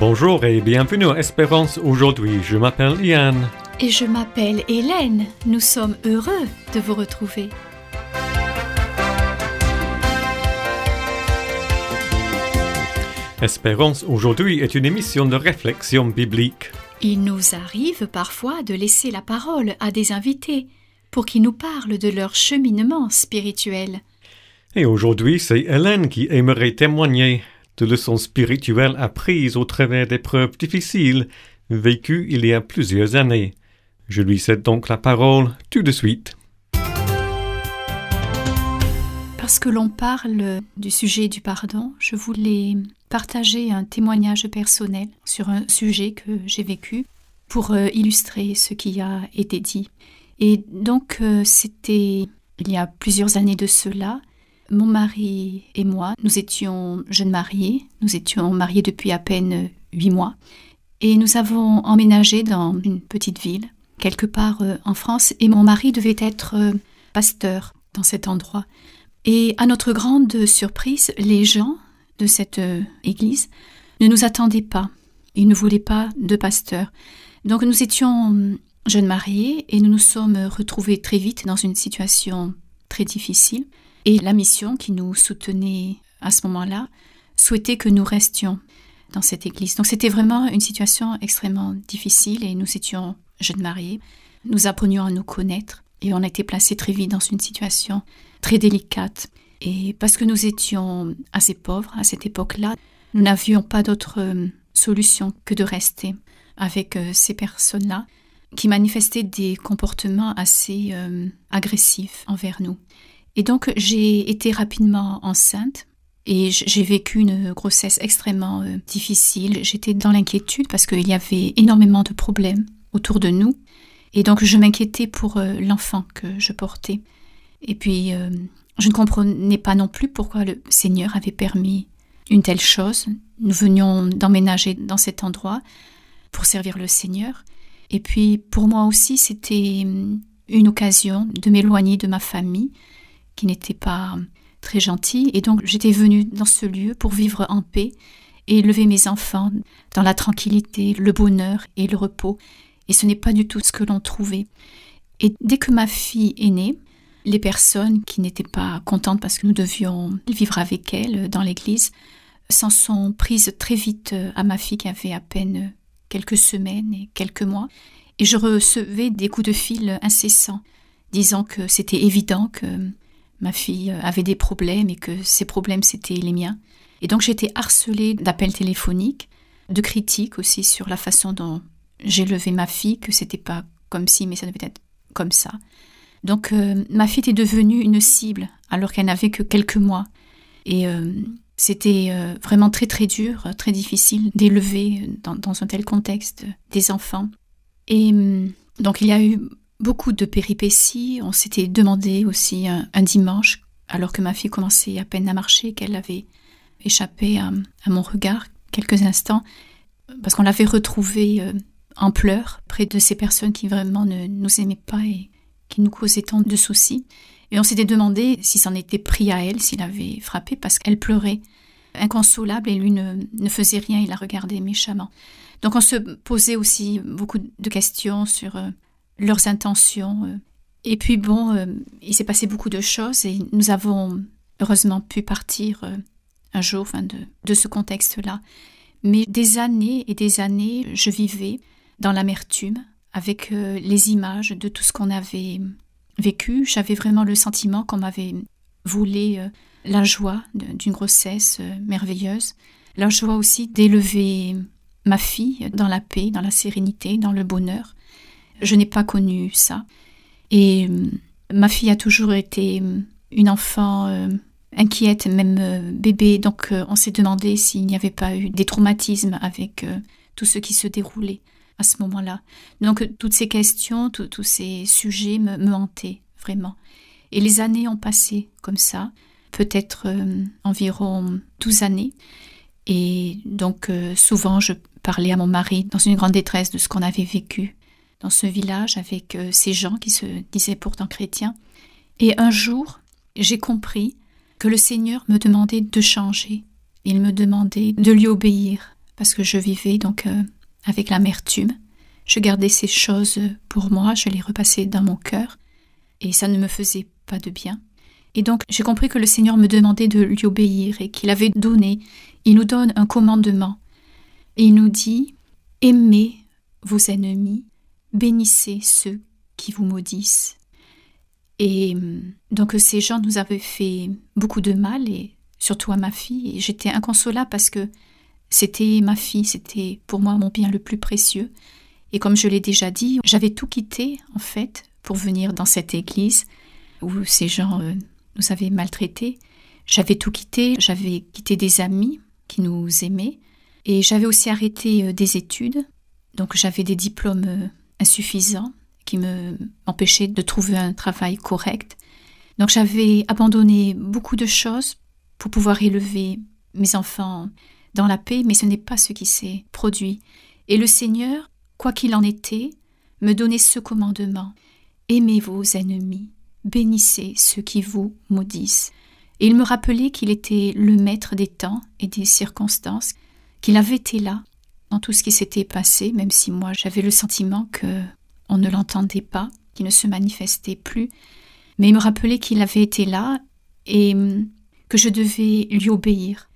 Bonjour et bienvenue à Espérance aujourd'hui. Je m'appelle Ian. Et je m'appelle Hélène. Nous sommes heureux de vous retrouver. Espérance aujourd'hui est une émission de réflexion biblique. Il nous arrive parfois de laisser la parole à des invités pour qu'ils nous parlent de leur cheminement spirituel. Et aujourd'hui, c'est Hélène qui aimerait témoigner de leçons spirituelles apprises au travers d'épreuves difficiles vécues il y a plusieurs années. Je lui cède donc la parole tout de suite. Parce que l'on parle du sujet du pardon, je voulais partager un témoignage personnel sur un sujet que j'ai vécu pour illustrer ce qui a été dit. Et donc, c'était il y a plusieurs années de cela. Mon mari et moi, nous étions jeunes mariés. Nous étions mariés depuis à peine 8 mois. Et nous avons emménagé dans une petite ville, quelque part en France. Et mon mari devait être pasteur dans cet endroit. Et à notre grande surprise, les gens de cette église ne nous attendaient pas. Ils ne voulaient pas de pasteur. Donc nous étions jeunes mariés et nous nous sommes retrouvés très vite dans une situation très difficile. Et la mission qui nous soutenait à ce moment-là souhaitait que nous restions dans cette église. Donc c'était vraiment une situation extrêmement difficile et nous étions jeunes mariés. Nous apprenions à nous connaître et on a été placés très vite dans une situation très délicate. Et parce que nous étions assez pauvres à cette époque-là, nous n'avions pas d'autre solution que de rester avec ces personnes-là qui manifestaient des comportements assez agressifs envers nous. Et donc, j'ai été rapidement enceinte et j'ai vécu une grossesse extrêmement difficile. J'étais dans l'inquiétude parce qu'il y avait énormément de problèmes autour de nous. Et donc, je m'inquiétais pour l'enfant que je portais. Et puis, je ne comprenais pas non plus pourquoi le Seigneur avait permis une telle chose. Nous venions d'emménager dans cet endroit pour servir le Seigneur. Et puis, pour moi aussi, c'était une occasion de m'éloigner de ma famille, qui n'était pas très gentille. Et donc, j'étais venue dans ce lieu pour vivre en paix et élever mes enfants dans la tranquillité, le bonheur et le repos. Et ce n'est pas du tout ce que l'on trouvait. Et dès que ma fille est née, les personnes qui n'étaient pas contentes parce que nous devions vivre avec elle dans l'église s'en sont prises très vite à ma fille qui avait à peine quelques semaines et quelques mois. Et je recevais des coups de fil incessants, disant que c'était évident que ma fille avait des problèmes et que ces problèmes, c'était les miens. Et donc, j'étais harcelée d'appels téléphoniques, de critiques aussi sur la façon dont j'élevais ma fille, que c'était pas comme si, mais ça devait être comme ça. Donc, ma fille était devenue une cible alors qu'elle n'avait que quelques mois. Et c'était vraiment très, très dur, très difficile d'élever dans un tel contexte des enfants. Et donc, il y a eu beaucoup de péripéties. On s'était demandé aussi un dimanche, alors que ma fille commençait à peine à marcher, qu'elle avait échappé à mon regard quelques instants, parce qu'on l'avait retrouvée en pleurs près de ces personnes qui vraiment ne nous aimaient pas et qui nous causaient tant de soucis. Et on s'était demandé si c'en était pris à elle, s'il avait frappé, parce qu'elle pleurait inconsolable et lui ne faisait rien, il la regardait méchamment. Donc on se posait aussi beaucoup de questions sur leurs intentions. Et puis bon, il s'est passé beaucoup de choses et nous avons heureusement pu partir un jour de ce contexte-là. Mais des années et des années, je vivais dans l'amertume avec les images de tout ce qu'on avait vécu. J'avais vraiment le sentiment qu'on m'avait volé la joie d'une grossesse merveilleuse, la joie aussi d'élever ma fille dans la paix, dans la sérénité, dans le bonheur. Je n'ai pas connu ça. Et ma fille a toujours été une enfant inquiète, même bébé. Donc on s'est demandé s'il n'y avait pas eu des traumatismes avec tout ce qui se déroulait à ce moment-là. Donc toutes ces questions, tous ces sujets me hantaient vraiment. Et les années ont passé comme ça, peut-être environ 12 années. Et donc souvent je parlais à mon mari dans une grande détresse de ce qu'on avait vécu dans ce village avec ces gens qui se disaient pourtant chrétiens. Et un jour, j'ai compris que le Seigneur me demandait de changer. Il me demandait de lui obéir parce que je vivais donc avec l'amertume. Je gardais ces choses pour moi, je les repassais dans mon cœur, et ça ne me faisait pas de bien. Et donc j'ai compris que le Seigneur me demandait de lui obéir et qu'il avait donné, il nous donne un commandement. Et il nous dit « Aimez vos ennemis, bénissez ceux qui vous maudissent. » Et donc ces gens nous avaient fait beaucoup de mal, et surtout à ma fille. Et j'étais inconsolable parce que c'était ma fille, c'était pour moi mon bien le plus précieux. Et comme je l'ai déjà dit, j'avais tout quitté en fait pour venir dans cette église où ces gens nous avaient maltraités. J'avais tout quitté, j'avais quitté des amis qui nous aimaient et j'avais aussi arrêté des études. Donc j'avais des diplômes insuffisants qui m'empêchaient de trouver un travail correct. Donc j'avais abandonné beaucoup de choses pour pouvoir élever mes enfants dans la paix, mais ce n'est pas ce qui s'est produit. Et le Seigneur, quoi qu'il en était, me donnait ce commandement. Aimez vos ennemis, bénissez ceux qui vous maudissent. Et il me rappelait qu'il était le maître des temps et des circonstances, qu'il avait été là dans tout ce qui s'était passé, même si moi j'avais le sentiment qu'on ne l'entendait pas, qu'il ne se manifestait plus. Mais il me rappelait qu'il avait été là et que je devais lui obéir.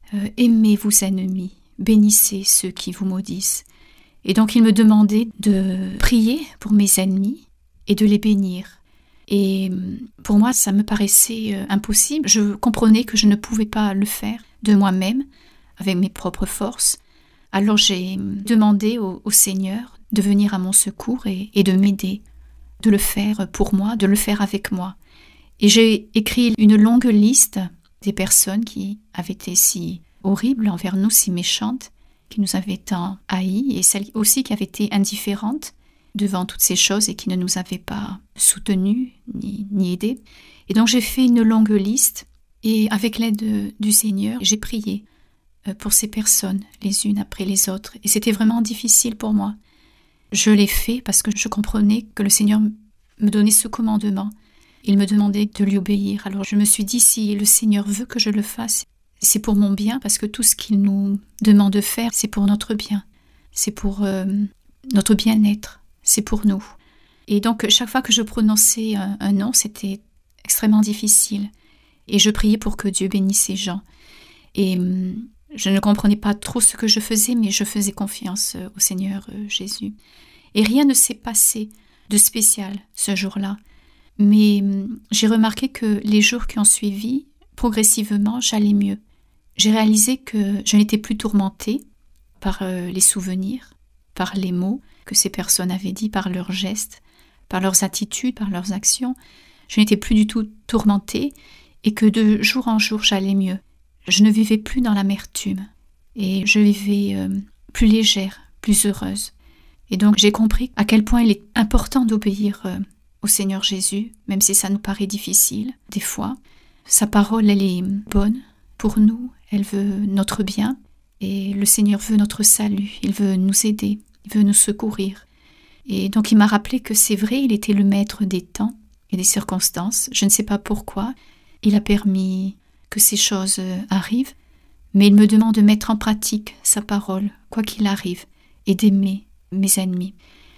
Aimez vos ennemis, bénissez ceux qui vous maudissent. Et donc il me demandait de prier pour mes ennemis et de les bénir. Et pour moi, ça me paraissait impossible. Je comprenais que je ne pouvais pas le faire de moi-même, avec mes propres forces. Alors j'ai demandé au Seigneur de venir à mon secours et de m'aider, de le faire pour moi, de le faire avec moi. Et j'ai écrit une longue liste des personnes qui avaient été si horribles envers nous, si méchantes, qui nous avaient tant haïs, et celles aussi qui avaient été indifférentes devant toutes ces choses et qui ne nous avaient pas soutenus ni aidés. Et donc j'ai fait une longue liste, et avec l'aide du Seigneur, j'ai prié pour ces personnes, les unes après les autres. Et c'était vraiment difficile pour moi. Je l'ai fait parce que je comprenais que le Seigneur me donnait ce commandement. Il me demandait de lui obéir. Alors je me suis dit, si le Seigneur veut que je le fasse, c'est pour mon bien, parce que tout ce qu'il nous demande de faire, c'est pour notre bien. C'est pour notre bien-être. C'est pour nous. Et donc, chaque fois que je prononçais un nom, c'était extrêmement difficile. Et je priais pour que Dieu bénisse ces gens. Et je ne comprenais pas trop ce que je faisais, mais je faisais confiance au Seigneur Jésus. Et rien ne s'est passé de spécial ce jour-là. Mais j'ai remarqué que les jours qui ont suivi, progressivement, j'allais mieux. J'ai réalisé que je n'étais plus tourmentée par les souvenirs, par les mots que ces personnes avaient dit, par leurs gestes, par leurs attitudes, par leurs actions. Je n'étais plus du tout tourmentée et que de jour en jour, j'allais mieux. Je ne vivais plus dans l'amertume et je vivais plus légère, plus heureuse. Et donc j'ai compris à quel point il est important d'obéir au Seigneur Jésus, même si ça nous paraît difficile des fois. Sa parole, elle est bonne pour nous, elle veut notre bien et le Seigneur veut notre salut, il veut nous aider, il veut nous secourir. Et donc il m'a rappelé que c'est vrai, il était le maître des temps et des circonstances. Je ne sais pas pourquoi il a permis que ces choses arrivent, mais il me demande de mettre en pratique sa parole, quoi qu'il arrive, et d'aimer mes ennemis.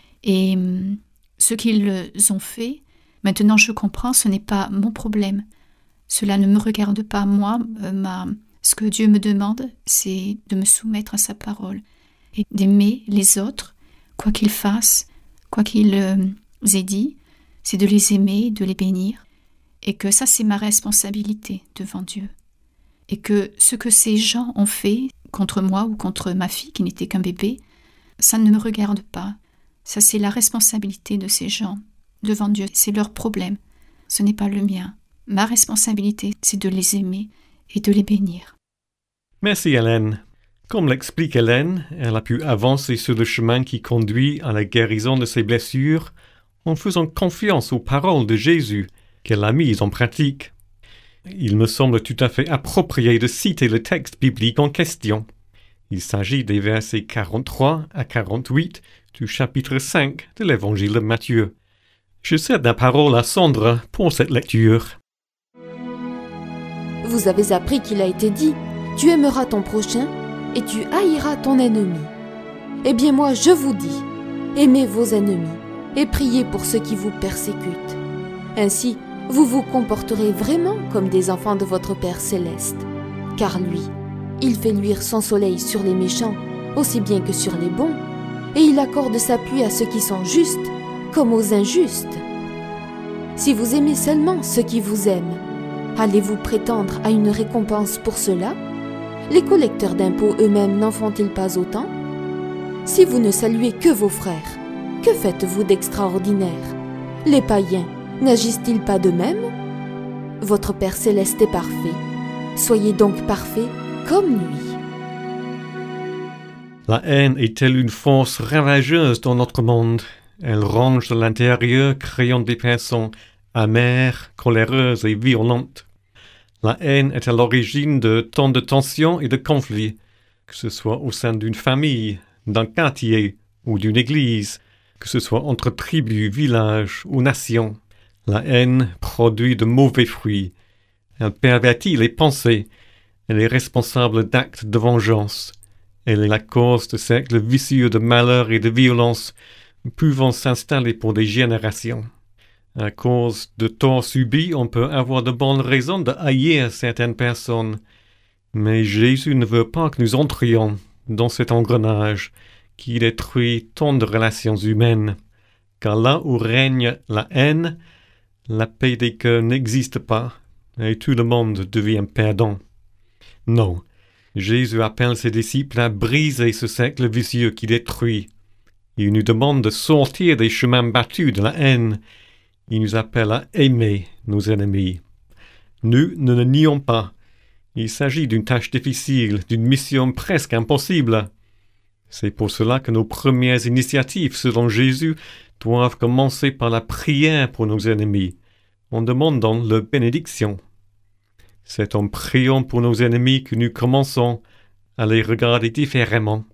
Et ce qu'ils ont fait, maintenant je comprends, ce n'est pas mon problème. Cela ne me regarde pas moi. Ce que Dieu me demande, c'est de me soumettre à sa parole et d'aimer les autres, quoi qu'ils fassent, quoi qu'ils aient dit, c'est de les aimer, de les bénir, et que ça c'est ma responsabilité devant Dieu. Et que ce que ces gens ont fait contre moi ou contre ma fille qui n'était qu'un bébé, ça ne me regarde pas. Ça c'est la responsabilité de ces gens devant Dieu, c'est leur problème, ce n'est pas le mien. Ma responsabilité, c'est de les aimer et de les bénir. Merci Hélène. Comme l'explique Hélène, elle a pu avancer sur le chemin qui conduit à la guérison de ses blessures en faisant confiance aux paroles de Jésus qu'elle a mises en pratique. Il me semble tout à fait approprié de citer le texte biblique en question. Il s'agit des versets 43 à 48 du chapitre 5 de l'Évangile de Matthieu. Je cède la parole à Sandra pour cette lecture. Vous avez appris qu'il a été dit « Tu aimeras ton prochain » et tu haïras ton ennemi. Eh bien moi, je vous dis, aimez vos ennemis et priez pour ceux qui vous persécutent. Ainsi, vous vous comporterez vraiment comme des enfants de votre Père céleste. Car lui, il fait luire son soleil sur les méchants aussi bien que sur les bons, et il accorde sa pluie à ceux qui sont justes comme aux injustes. Si vous aimez seulement ceux qui vous aiment, allez-vous prétendre à une récompense pour cela? Les collecteurs d'impôts eux-mêmes n'en font-ils pas autant? Si vous ne saluez que vos frères, que faites-vous d'extraordinaire? Les païens n'agissent-ils pas de même? Votre Père céleste est parfait. Soyez donc parfaits comme lui. La haine est telle une force ravageuse dans notre monde. Elle ronge de l'intérieur, créant des personnes amères, coléreuses et violentes. La haine est à l'origine de tant de tensions et de conflits, que ce soit au sein d'une famille, d'un quartier ou d'une église, que ce soit entre tribus, villages ou nations. La haine produit de mauvais fruits. Elle pervertit les pensées. Elle est responsable d'actes de vengeance. Elle est la cause de cercles vicieux de malheur et de violence pouvant s'installer pour des générations. À cause de torts subis, on peut avoir de bonnes raisons de haïr certaines personnes. Mais Jésus ne veut pas que nous entrions dans cet engrenage qui détruit tant de relations humaines. Car là où règne la haine, la paix des cœurs n'existe pas et tout le monde devient perdant. Non, Jésus appelle ses disciples à briser ce cercle vicieux qui détruit. Il nous demande de sortir des chemins battus de la haine. Il nous appelle à aimer nos ennemis. Nous ne le nions pas. Il s'agit d'une tâche difficile, d'une mission presque impossible. C'est pour cela que nos premières initiatives, selon Jésus, doivent commencer par la prière pour nos ennemis, en demandant leur bénédiction. C'est en priant pour nos ennemis que nous commençons à les regarder différemment.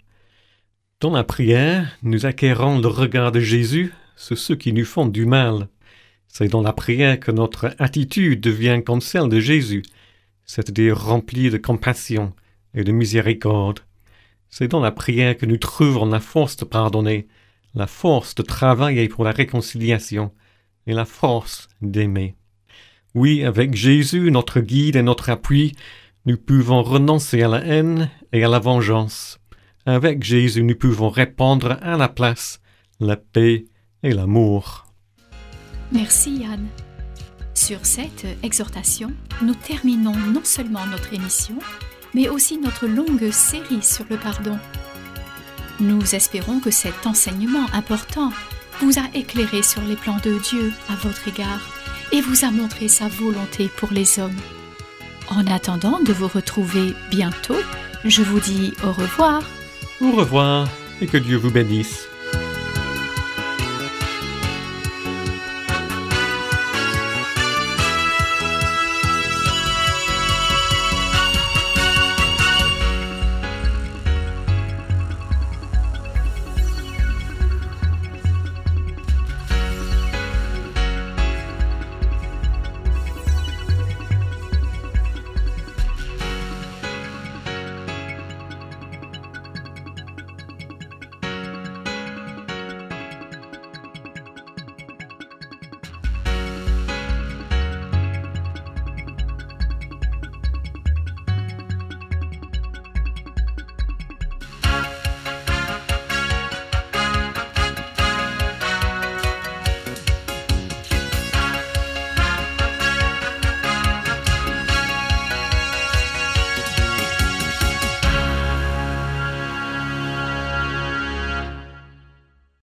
Dans la prière, nous acquérons le regard de Jésus sur ceux qui nous font du mal. C'est dans la prière que notre attitude devient comme celle de Jésus, c'est-à-dire remplie de compassion et de miséricorde. C'est dans la prière que nous trouvons la force de pardonner, la force de travailler pour la réconciliation et la force d'aimer. Oui, avec Jésus, notre guide et notre appui, nous pouvons renoncer à la haine et à la vengeance. Avec Jésus, nous pouvons répandre à la place la paix et l'amour. Merci Yann. Sur cette exhortation, nous terminons non seulement notre émission, mais aussi notre longue série sur le pardon. Nous espérons que cet enseignement important vous a éclairé sur les plans de Dieu à votre égard et vous a montré sa volonté pour les hommes. En attendant de vous retrouver bientôt, je vous dis au revoir. Au revoir et que Dieu vous bénisse.